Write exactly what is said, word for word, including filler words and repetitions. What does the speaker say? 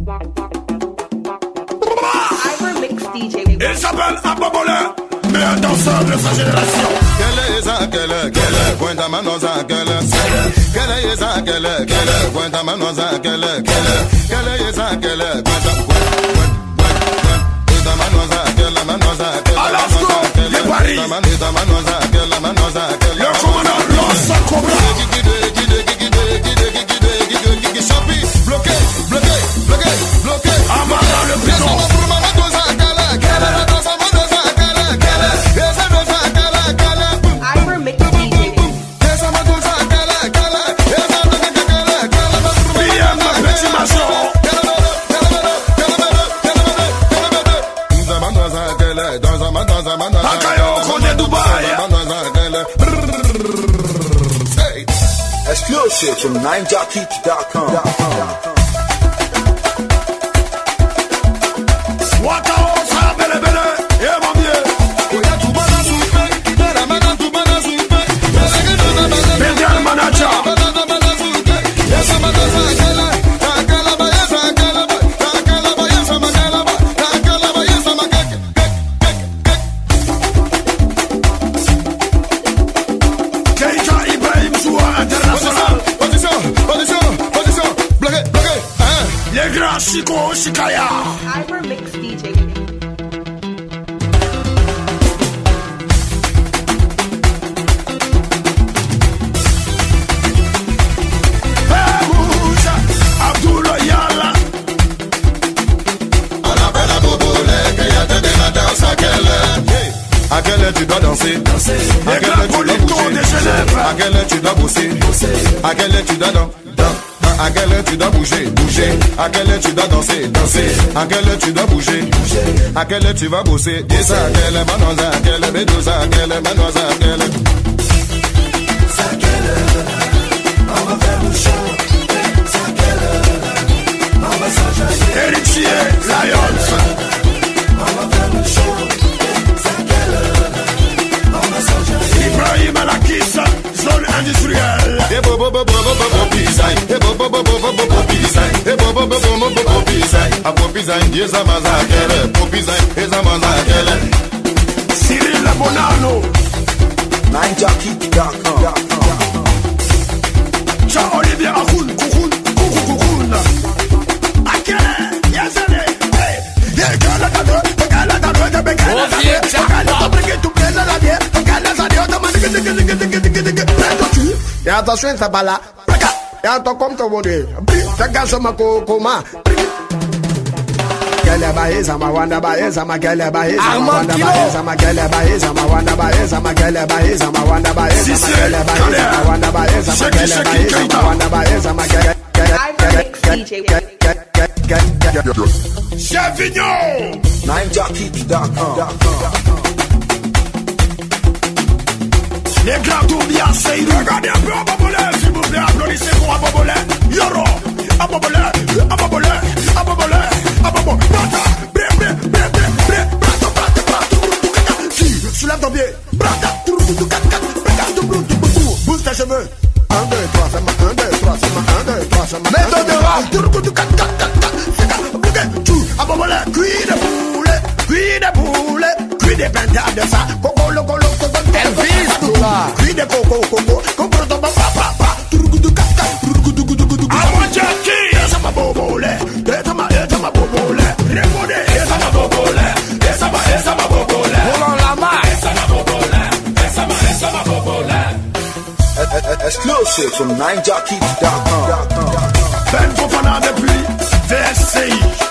Il s'appelle Abobolin, mais un danseur de sa génération. Quelle est ça, quelle est, quelle est, cuenta manosa, quelle est, quelle est ça, quelle est, quelle est, cuenta manosa, quelle est, quelle est, quelle est ça, quelle est, cuenta, cuenta manosa, quelle manosa, quelle manosa, quelle manosa, manosa, quelle manosa, quelle le commandant lance sa cobra. Bloqué, bloqué, bloqué, bloqué. Amara le piton. Exclusive from nine jockey dot com. Chico Shikaya. Ivor Mix D J. Abdullah Yala. À quelle heure tu dois danser? Danser. À quelle heure tu dois bouger? À quelle heure tu dois bosser? À quelle heure tu dois danser? À quelle heure tu dois bouger, bouger? À quelle heure tu dois danser, danser? À quelle heure tu dois bouger, bouger? À quelle heure tu vas bosser? Dis ça, quelle est manosa, quelle est bédouza, quelle est manosa, quelle est... Ça quelle heure? On va faire le show. Ça quelle heure? On va s'enjailler. Héritier, Lions. On va faire le show. Ça quelle heure? On va s'enjailler. Ibrahim Alakissa, zone industrielle. Et bo bo bo bo bo bo pisai, et bo bo bo bo bo bo pisai, et bo bo bo bo bo bo pisai. A bo pisai, esa mazakele, bo pisai, esa mazakele. Cyril Labonano, nine jockey dot com. Jean Olivier Akoun, Koukoun, Koukou Koukoun. Akele, Yazane, hey, Yekala Kado, Bekala Kado, Bekala Kado, Bekala Kado, Bekala Kado, Bekala Kado. Et attention, ça va là. Et attends comme ton bonnet. T'as gâché ma coma. Quelle est baïsa, ma wanda baïsa, ma quelle est baïsa, ma wanda baïsa, ma quelle est baïsa, ma wanda baïsa, ma quelle est baïsa, ma wanda baïsa, ma quelle est baïsa, ma wanda baïsa, ma quelle est baïsa, ma wanda baïsa, ma quelle est Chef Vignon, nine jockey dot com. les grands tours bien c'est regardez un peu Abobolin, s'il vous plaît, applaudissez pour Abobolin. Yoro, Abobolin, Abobolin, Abobolin, Abobolin. Brata, bré, bré, bré, bré, bré, brata, brata, brata. Si, soulève ton pied. Brata, bouge tes cheveux. un, deux, trois, c'est ma, un, deux, trois, c'est ma, un, deux, trois, c'est ma. Méthode de rap. Abobolin, cuit de poulet, cuit de poulet, cuit des pentades de ça. Coco, loco, loco, Elvis, tout là. cuit de coco, coco, coco, coco, papa, papa. Ivor Jackie, essa ma bobole, essa ma, essa ma bobole, repode, essa ma bobole, essa ma, essa ma bobole. Roland Lamar. Essa ma bobole, essa ma, essa ma bobole. Exclusive from nine jockey dot com. Ben Fofana depuis V S C I.